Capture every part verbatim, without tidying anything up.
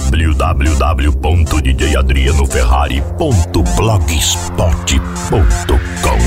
w w w ponto d j adriano ferrari ponto blogspot ponto com.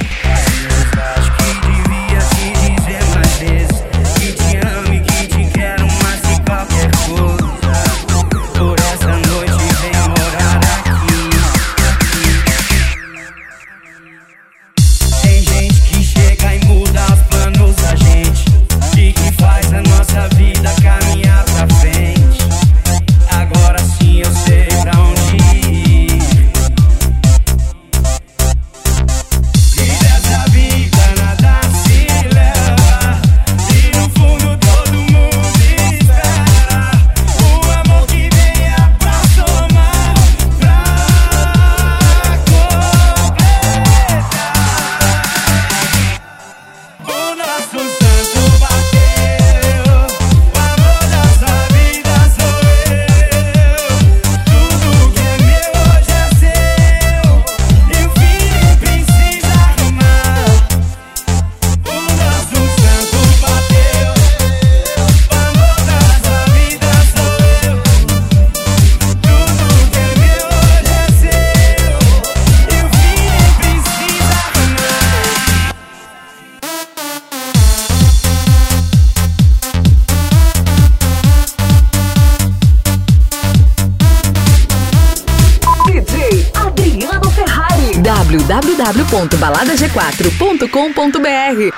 w w w ponto balada g quatro ponto com ponto b r.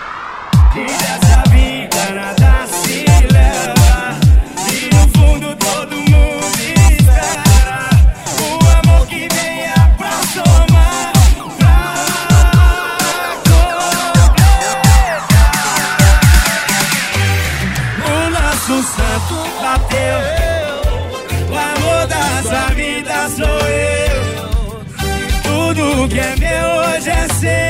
Que é meu hoje é seu.